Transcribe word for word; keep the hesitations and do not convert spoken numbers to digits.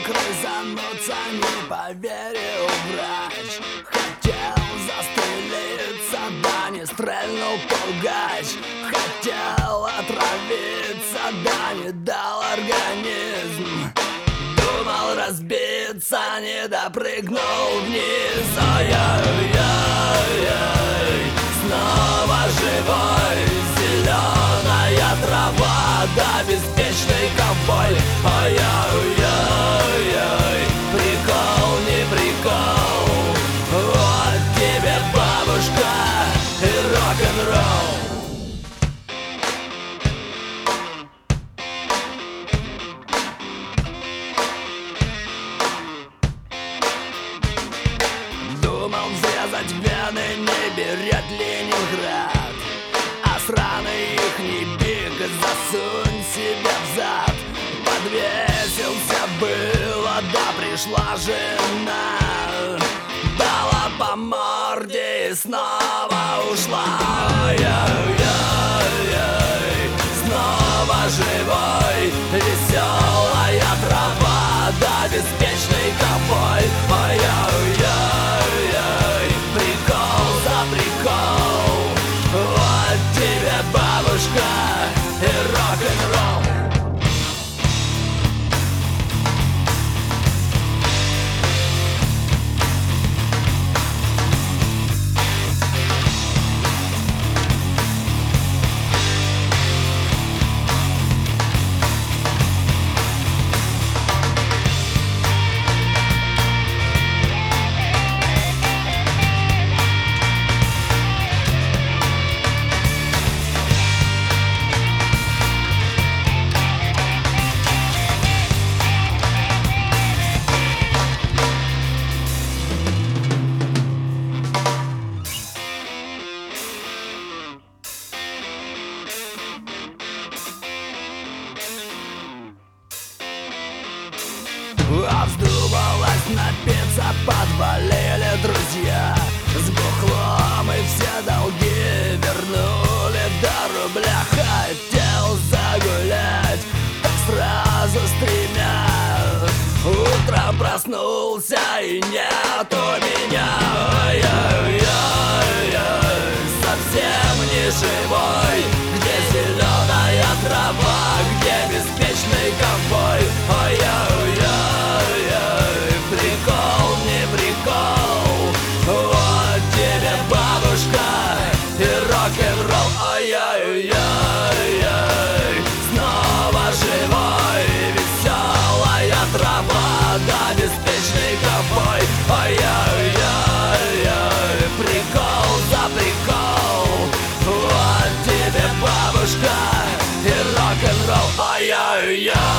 крызануться, не поверил врач. Хотел застрелиться, да не стрельнул пугач. Хотел отравиться, да не дал организм. Думал разбиться, не допрыгнул вниз. Ай-яй-яй-яй, снова живой. Зеленая трава, да беспечный ковбой. Ай-яй-яй-яй, прикол, не прикол. Вот тебе бабушка и рок-н-ролл. Думал взрезать вены, не берет Ленинград. А сраный ихний биг засунь себе в зад. Подвесился было, да пришла жена. Дала по морде и снова ушла. Ай-яй-яй-яй, снова живой. Веселая трава, да беспечный ковбой. Ай-яй-яй-яй, прикол за прикол. Вот тебе бабушка и рок-н-ролл. А вздумалась напиться, подвалили друзья. С бухлом и все долги вернули до рубля. Хотел загулять, так сразу с тремя. Утром проснулся и нет у меня. Ай-яй-яй-яй, совсем не живой. Где зеленая трава, где беспечный ковбой. Ай-яй-яй-яй, прикол, не прикол. Вот тебе бабушка и рок-н-ролл. Ай-яй-яй-яй, снова живой. Веселая трава, да беспечный ковбой. Ай-яй-яй-яй, прикол за прикол. Вот тебе бабушка и рок-н-ролл. Ай-яй-яй.